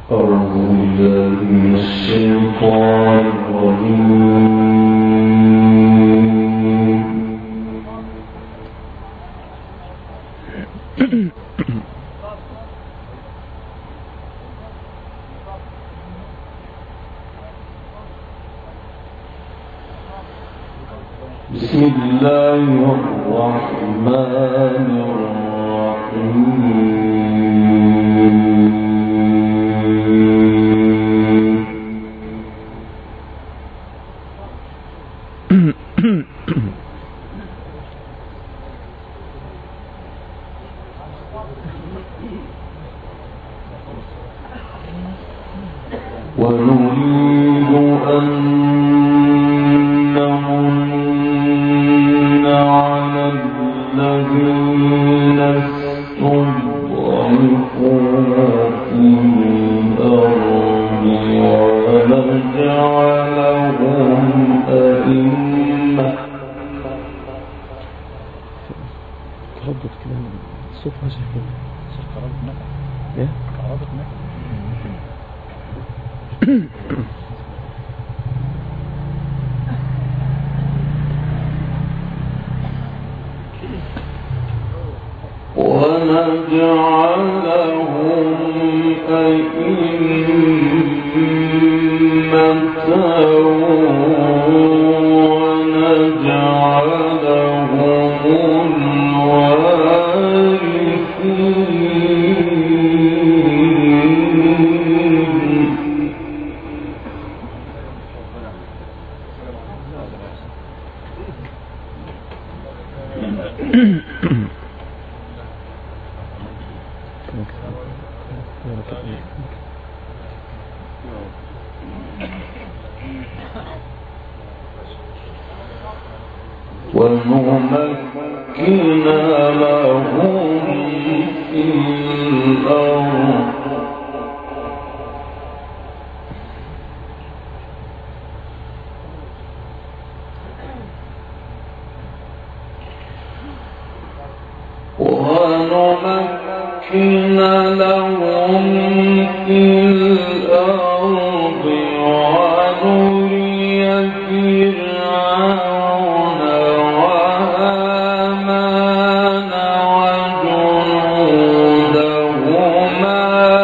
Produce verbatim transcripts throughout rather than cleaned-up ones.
أعوذ بالله من الشيطان الرجيم. بسم الله الرحمن الرحيم. ونريد أن نمن على الذين استضعفوا في الأرض ونجعلهم أئمة. تردد كده الصوت ماشي كده صوت قرابة نقع ايه؟ قرابة نقع ونجعلهم أئمة ونجعلهم ونمكن لهم في الأرض ونمكن لهم في الأرض ونري فرعون وهامان وجنودهما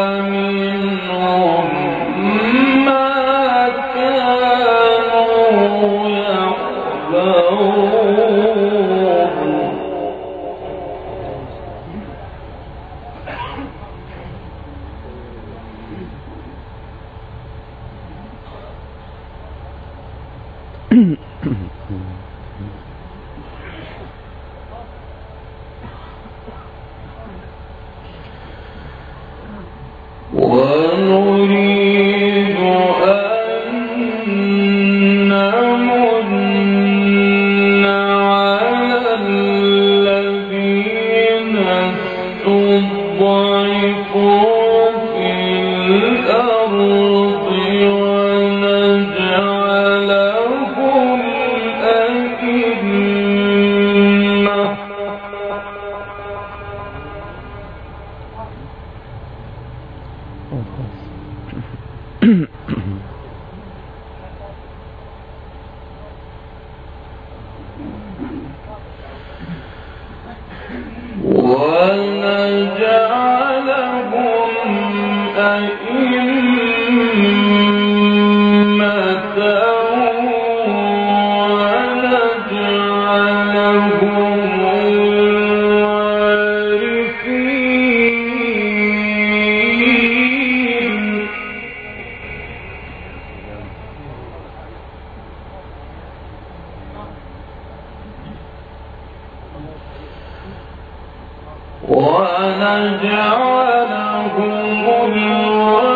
منهم ما كانوا يحذرون. ونريد أن نمن على الذين استضعفوا في الأرض ونجعلهم أئمة ونجعلهم أئمة ونجعلهم الوارثين. ونجعلهم الوارثين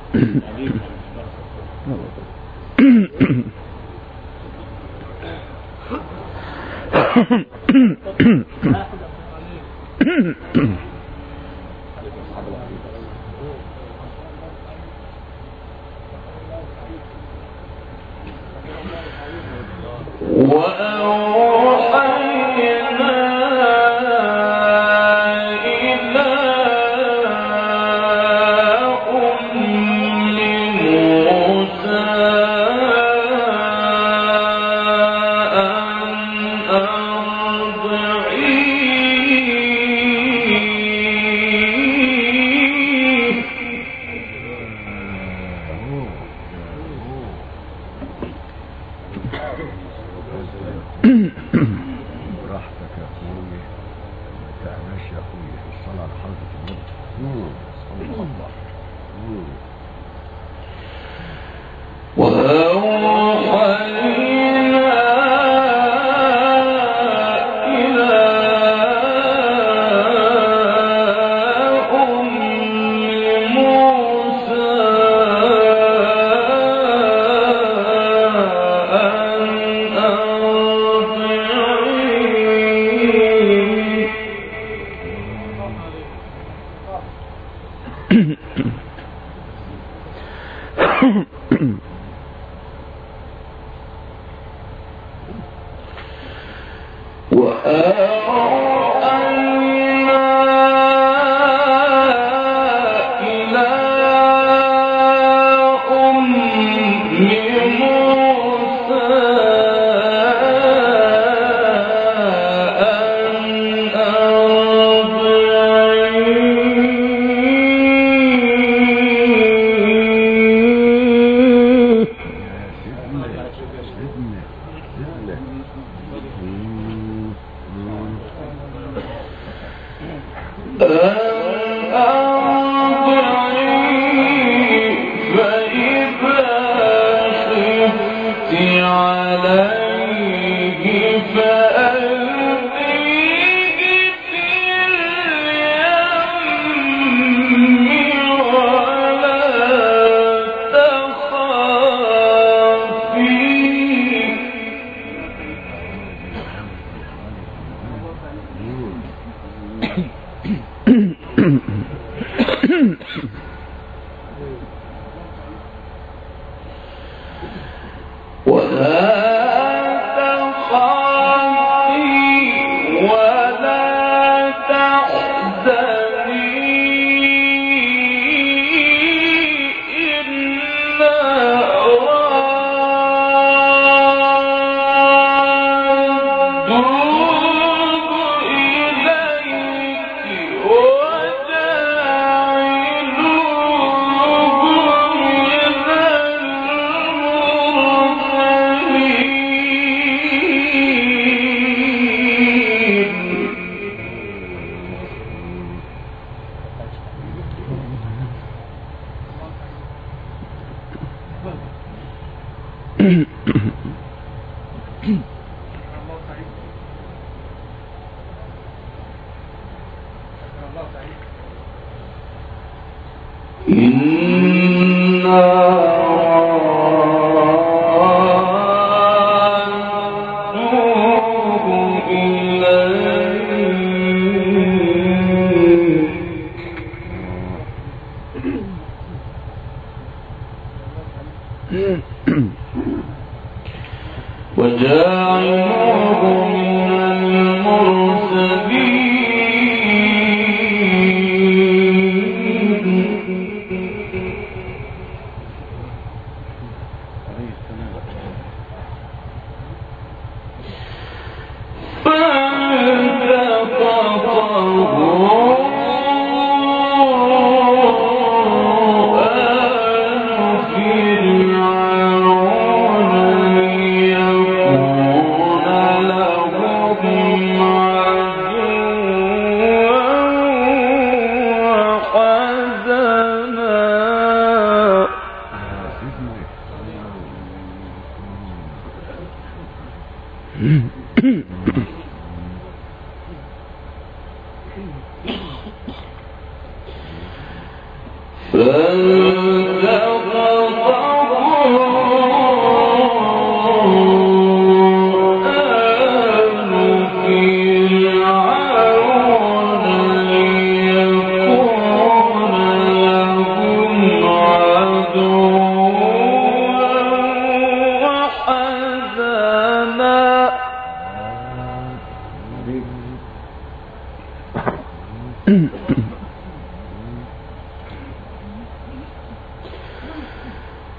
فانت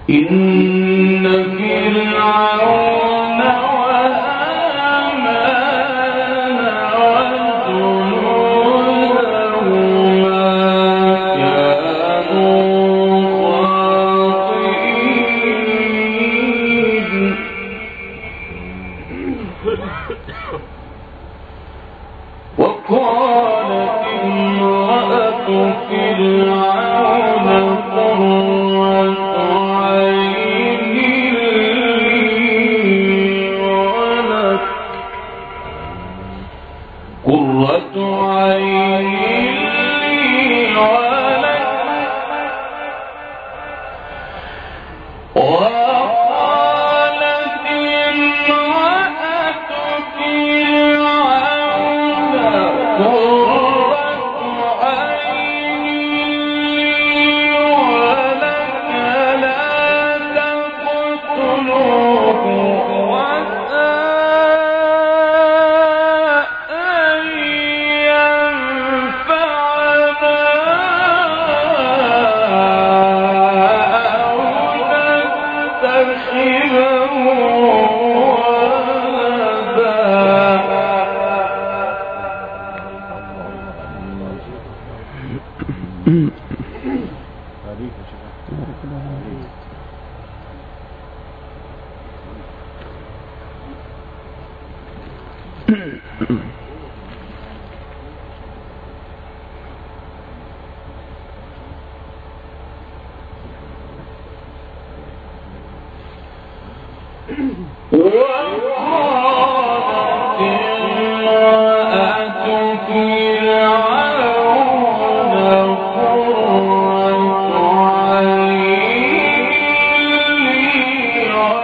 إن فرعون وهامان وجنودهما كانوا خاطئين وقالت امرأة فرعون قرة عين لي ولك قرة عين لي ولك وقالت امرأة فرعون قرة عين لي ولك لا تقتلوه عسى أن ينفعنا أو نتخذه وقالت امرأة فرعون قرة عين لي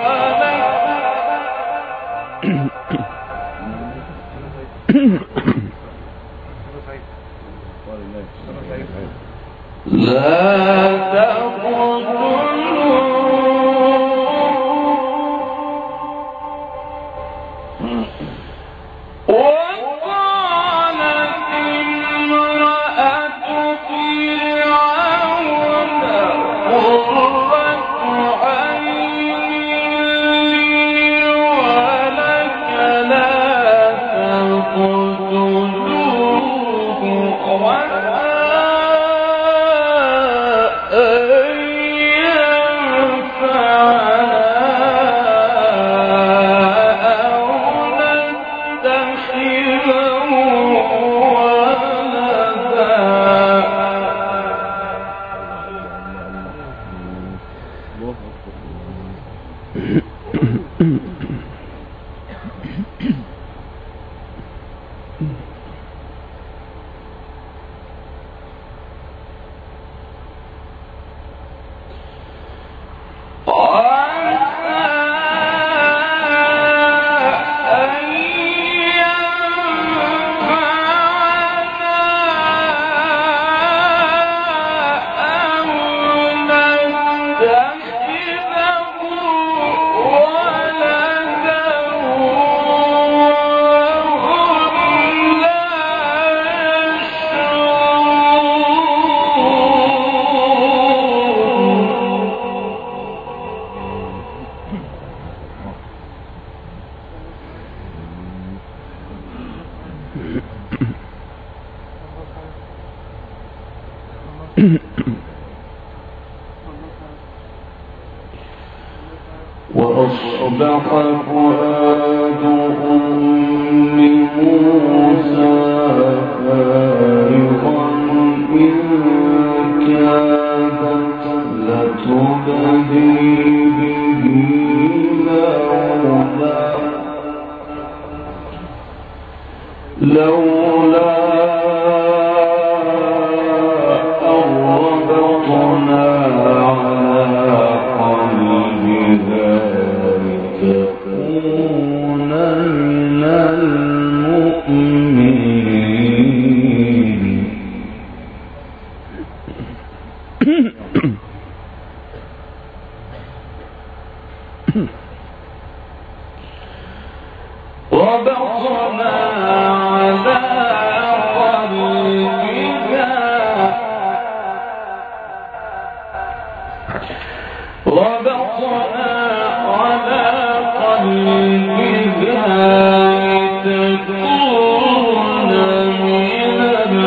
ولك لا تقتلوه وقالت امرأة فرعون قرة عين لي ولك لا تقتلوه عسى أن ينفعنا أو نتخذه وأصبح فؤاد أم موسى فارغا إن كادت لتبدي به لولا أن ربطنا على قلبها لتكون من المؤمنين ربطنا على قلبها ربطنا على قلبها لتكون من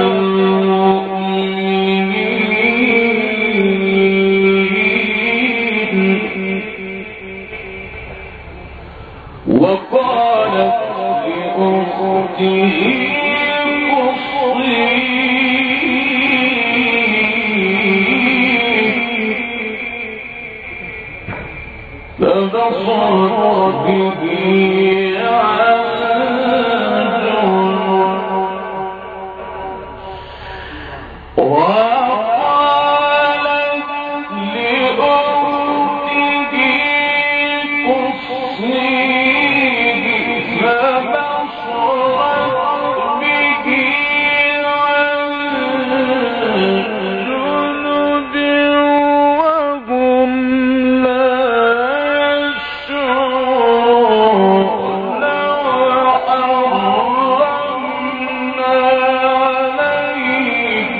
المؤمنين وقالت لأخته فبصرت به عن جنب وقالت لأخته قصيه فبصرت به عن جنب وهم لا يشعرون وحرمنا عليه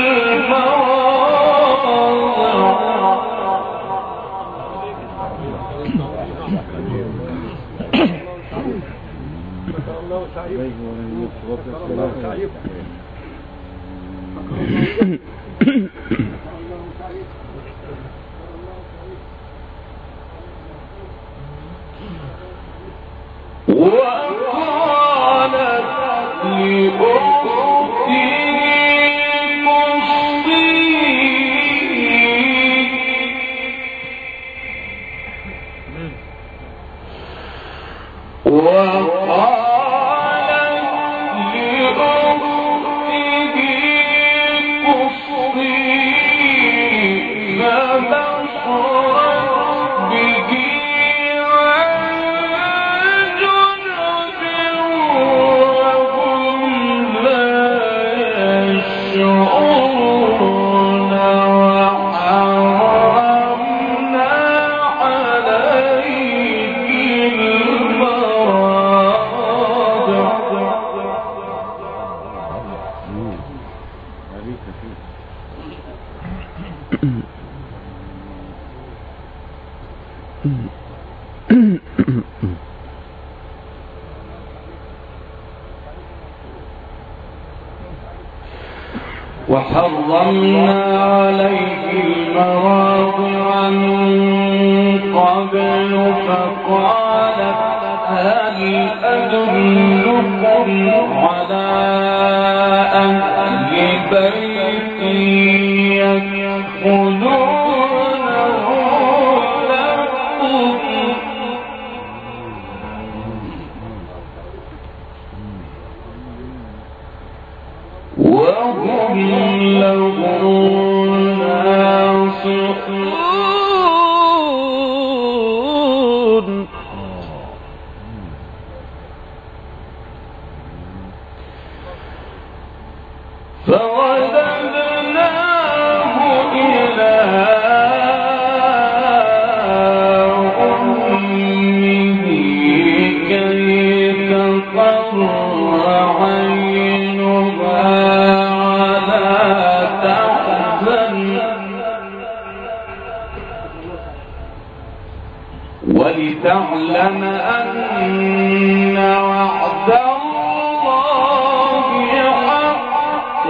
وقالت لأختي قصيه وقالت لأخته قصيه فبصرت به عن جنب وهم لا يشعرون وحرمنا عليه وحرمنا عليه المراضع من قبل فقالت هل أدلكم على أهل بيت يكفلونه لكم وهم له ناصحون فرددناه إلى أمه كي تقر عينها ولتعلم أن وعد الله حق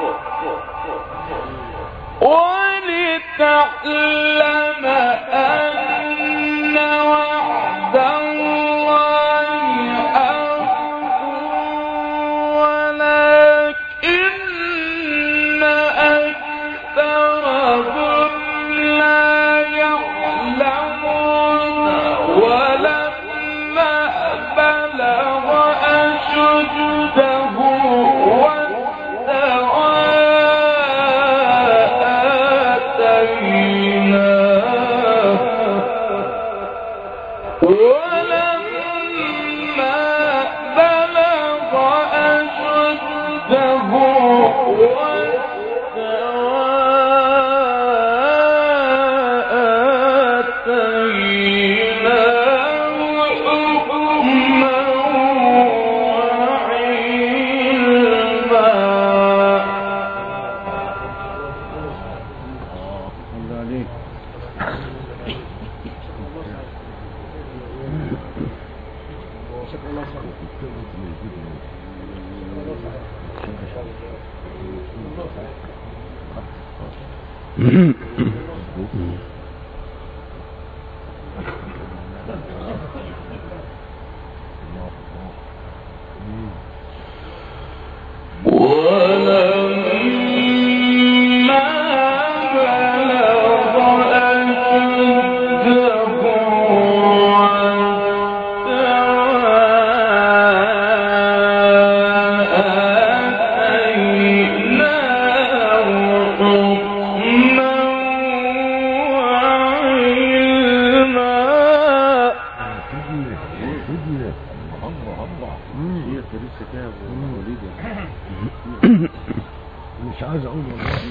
ولتعلم أن وعد الله حق ولكن أكثرهم لا يعلمون ولما بلغ أشده واستوى آتيناه مش عايز اقول والله.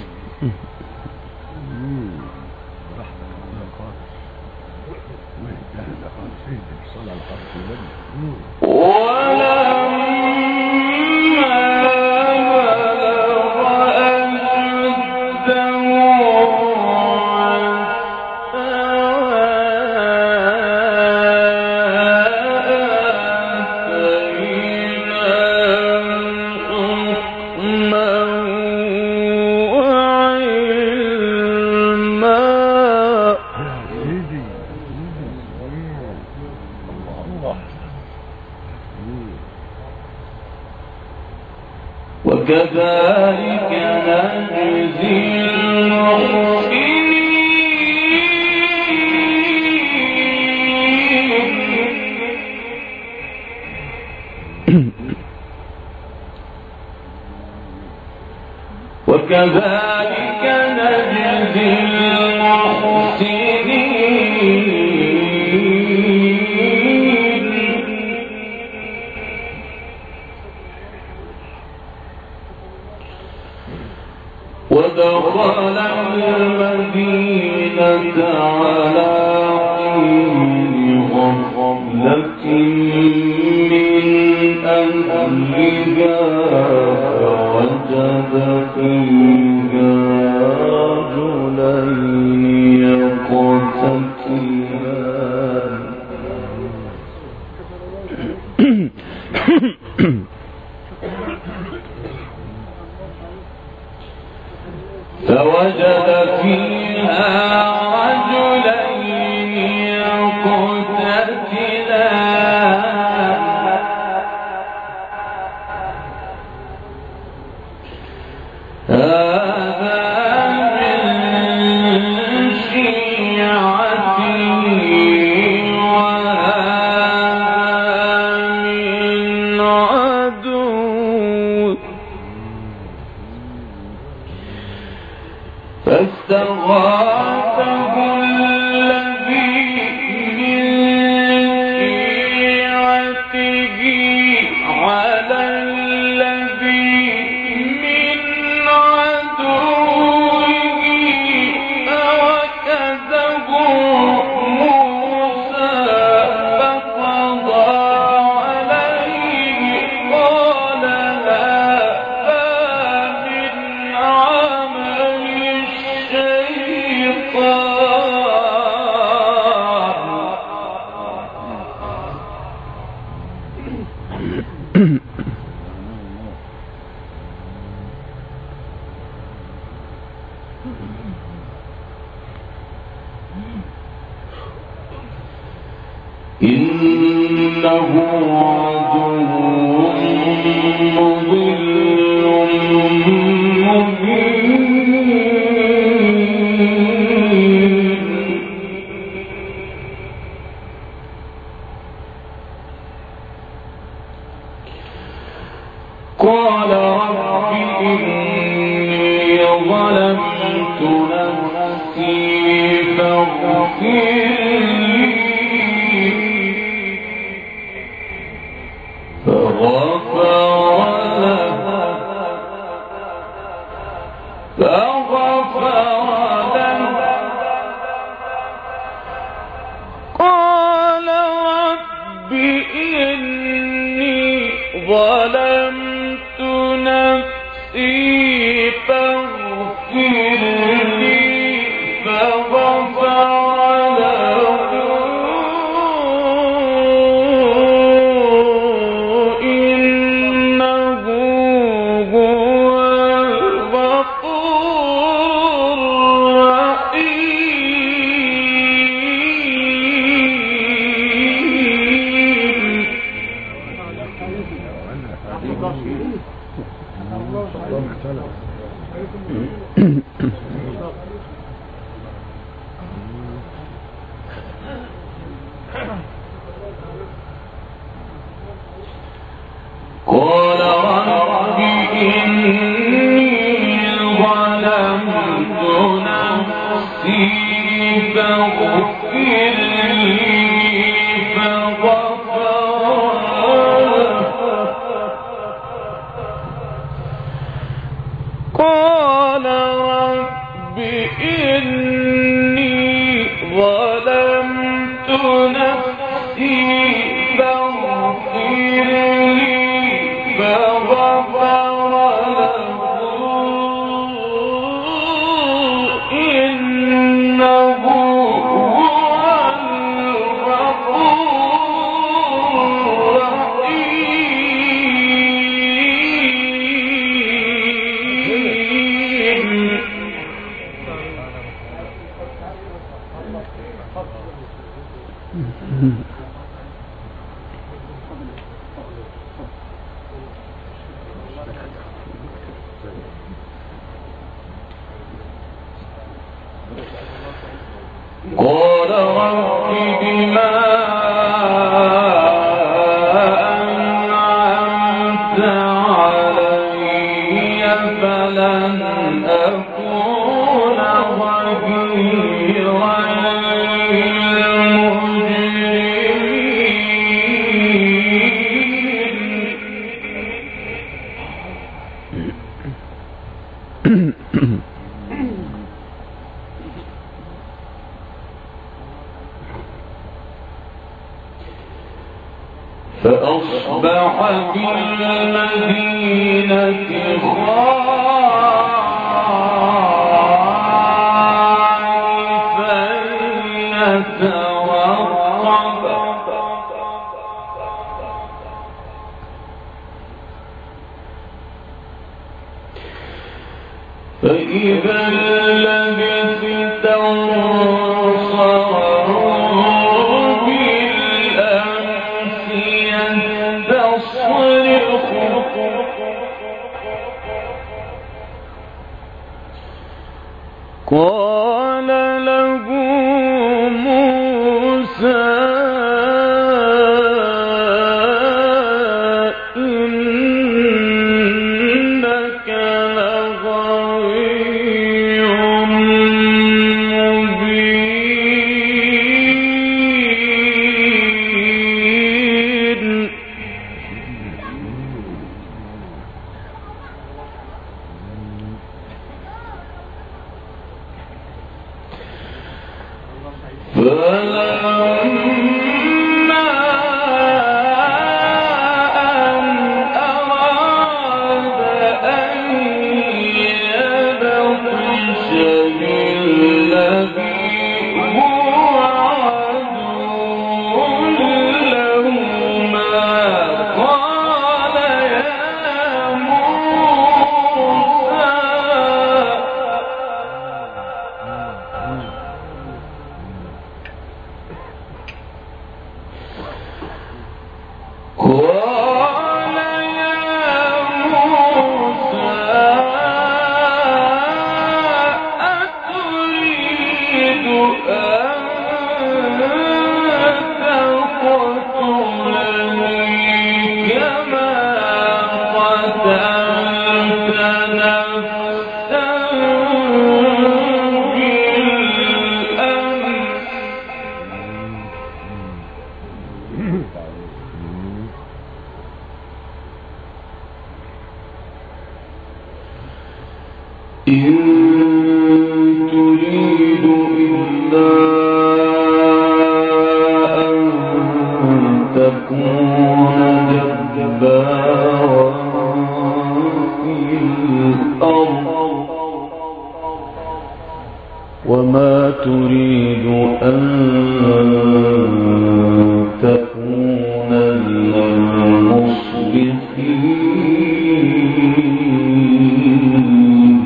وكذلك نجزي المحسنين وكذلك نجزي المحسنين ودخل المدينة على حين غفلة من أهلها فوجد فيها رجلين يقتتلان فوجد فيها رجلين يقتتلان هذا من شيعته وهذا من عدوه فاستغاثه الذي من شيعته على الذي من عدوه فوكزه موسى فقضى عليه قال هذا من عمل إنه عدو مضل مبين قال رب إني ظلمت نفسي فاغفر ظلمت نفسي فاغفر لي فغفر له قال رب إني ظلمت نفسي فاغفر لي قال رب إني ظلمت نفسي فاغفر لي فغفر له إنه هو الغفور الرحيم. قال رب بما أنعمت علي فلن أكون ظهيرا للمجرمين. فأصبح في المدينة خائفا يترقب فإذا الذي استنصره بالأمس يستصرخ قال له موسى إنك لغوي مبين. فلما أن أراد أن يبطش بالذي هو عدو لهما قال يا موسى قال يا موسى أتريد أن تقتلني كما قتلت نفسا إن تريد إلا أن تكون جبارا في الأرض وما تريد أن تكون من المصلحين.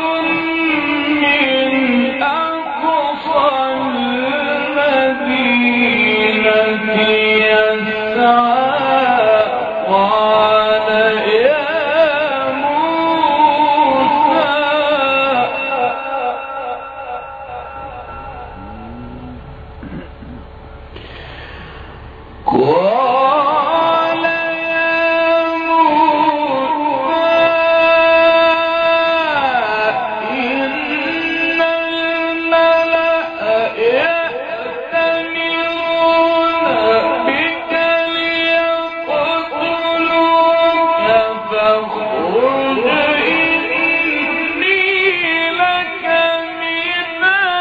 الذي قال يا موسى إن الملأ يأتمرون بك ليقتلوك فاخرج إني لك من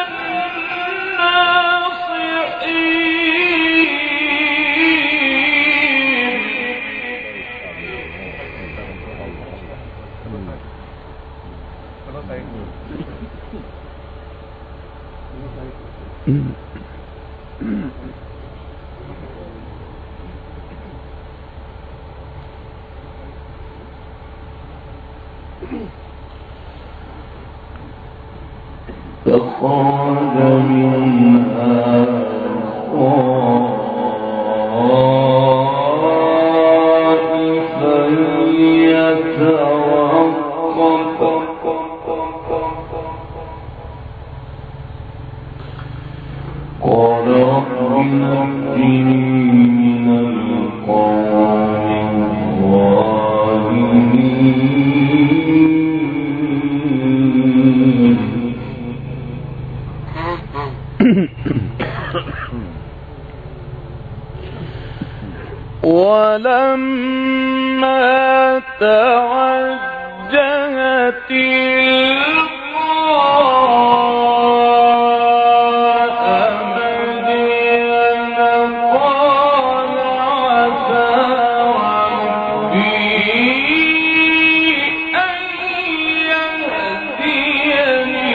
فخرج منها خائفا يترقب قال رب نجني من القوم الظالمين. ولما توجه تلقاء مدين قال عسى ربي أن يهديني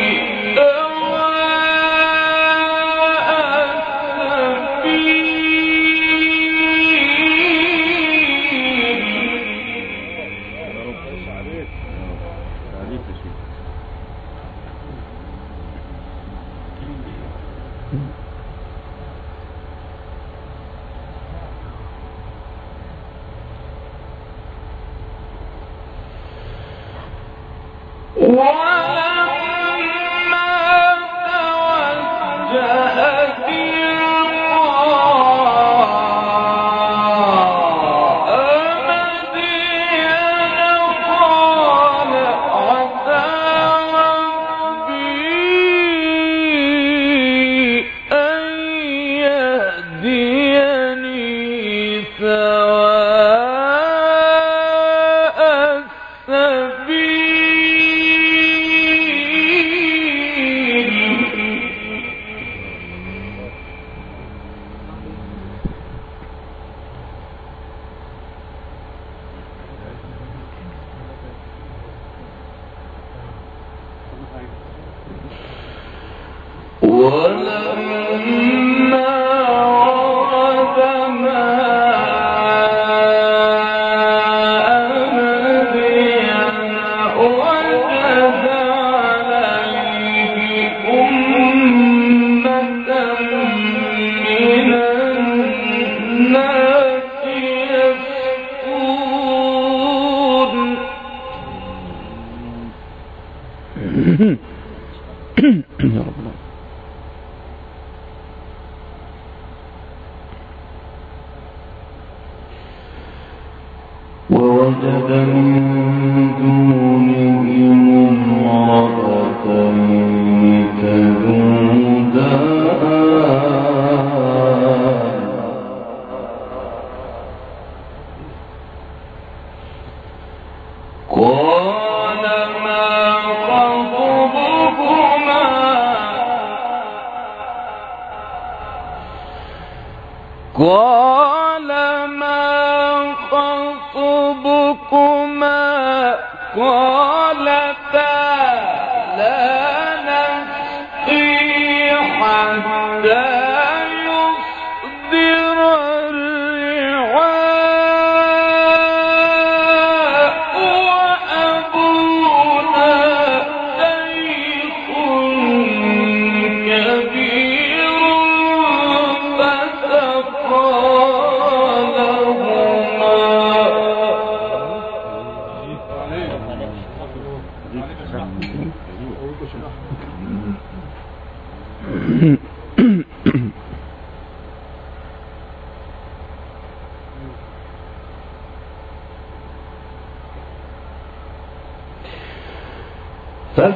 ولما ورد ماء مدين وجد عليه أمة من الناس يسقون. يا رب الله. ووجد من دونهم امرأتين تذودان قال ما خطبكما قال ما خطبكما قالتا لا نسقي حتى يصدر الرعاء وأبونا شيخ كبير فسقى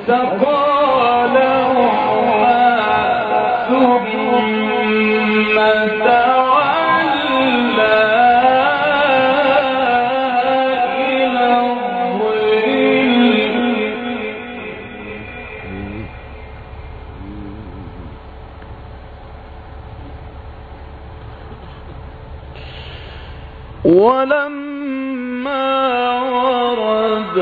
فاستقى لهما ثم تولى إلى الظل ولما ورد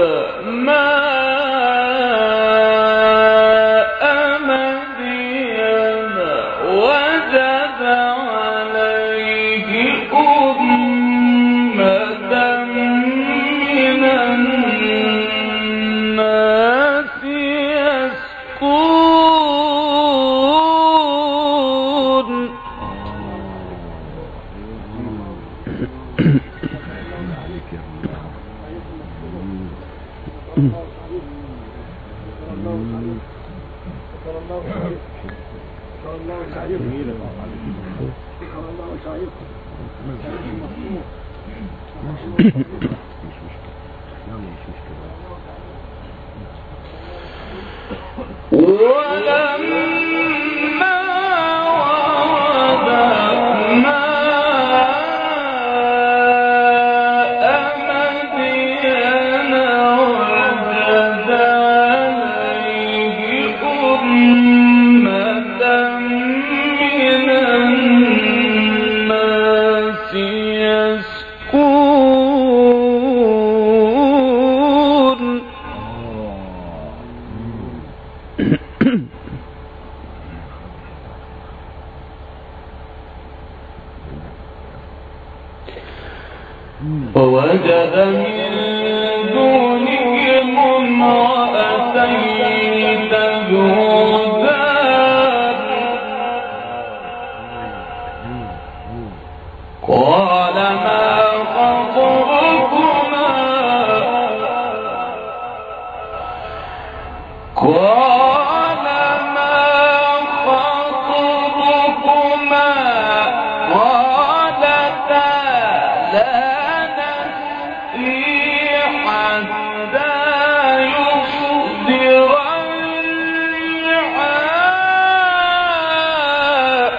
ماء مدين وجد عليه أمة من الناس يسقون ولما ورد ماء مدين وجد عليه أمة من الناس يسقون ووجد من دونهم امرأتين تذودان قال ما خطبكما قال ما خطبكما قالتا لا حتى يصدر الرعاء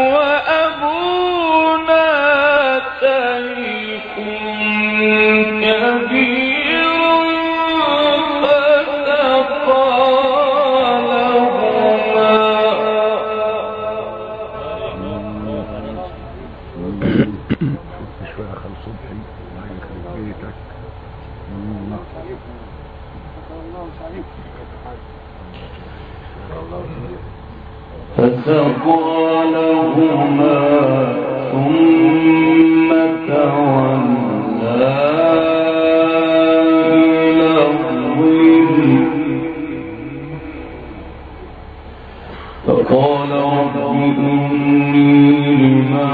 وأبونا شيخ كبير فسقى لهما شوية خل صبحي الله يخرب بيتك. فسقى لهما ثم تولى إلى الظل فقال رب إني لما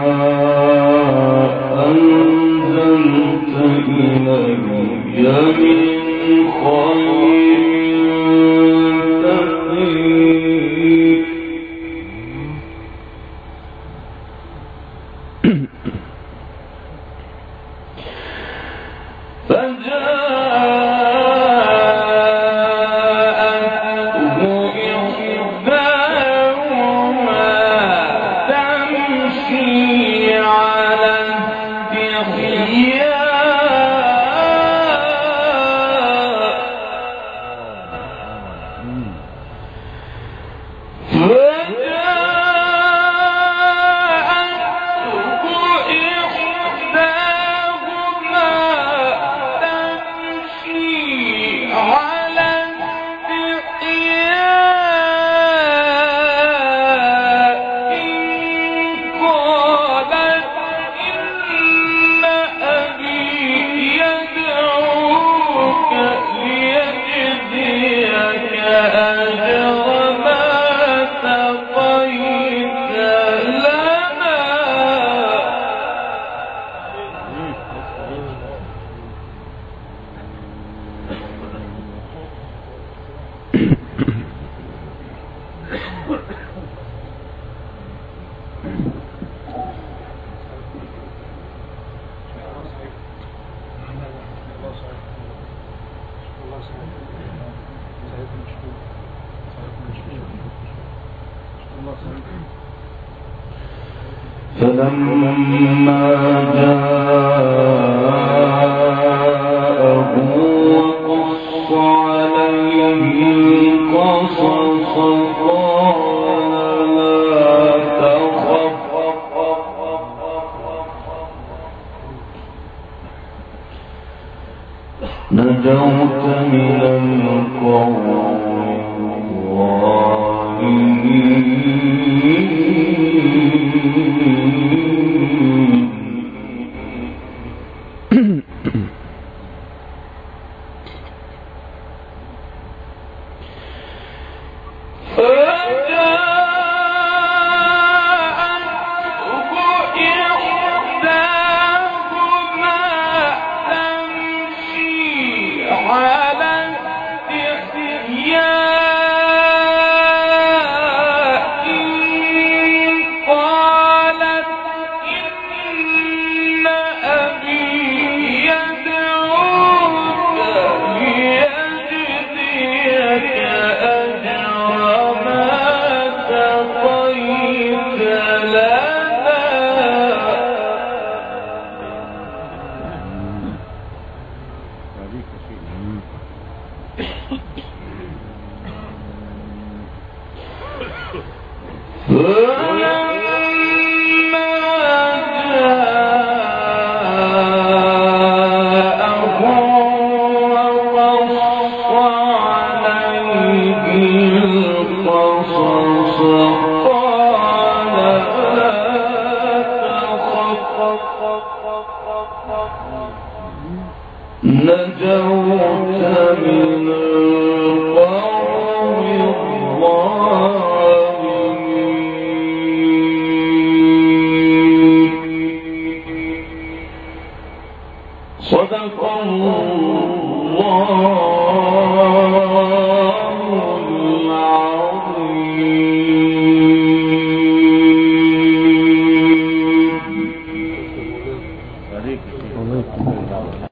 أنزلت إلي من خير تقي فجاءته إحداهما تمشي على استحياء فلما جاءه وقص عليه القصص قال لا تخف نجوت من القوم نجوت من القوم الظالمين. صدق الله العظيم.